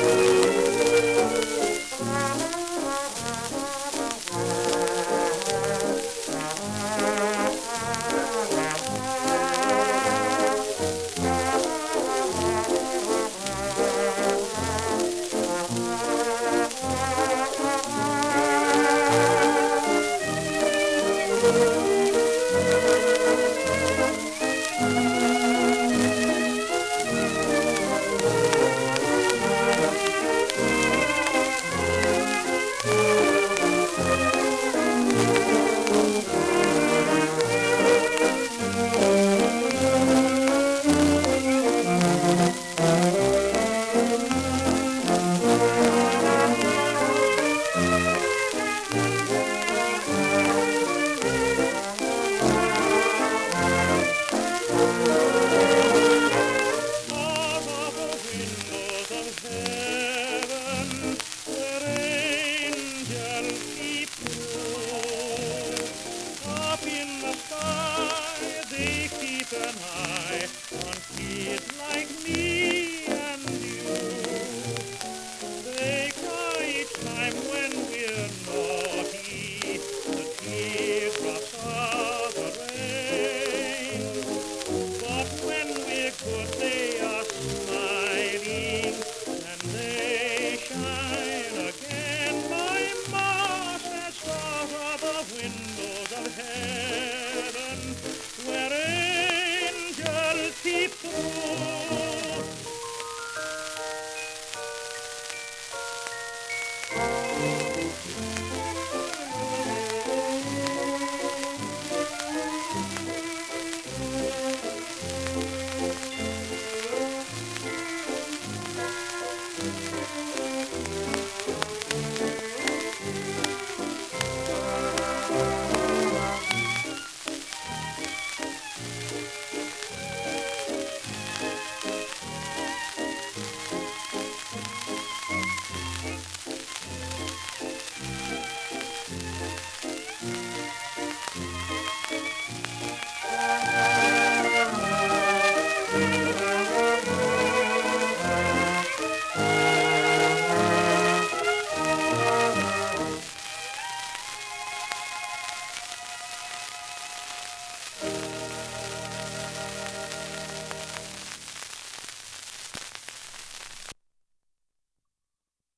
An eye on kids like me and you. They cry each time when we're naughty, the teardrops are the rain. But when we're good, they are smiling, and they shine again. My ma says stars are the windows of heaven, where angels peep through.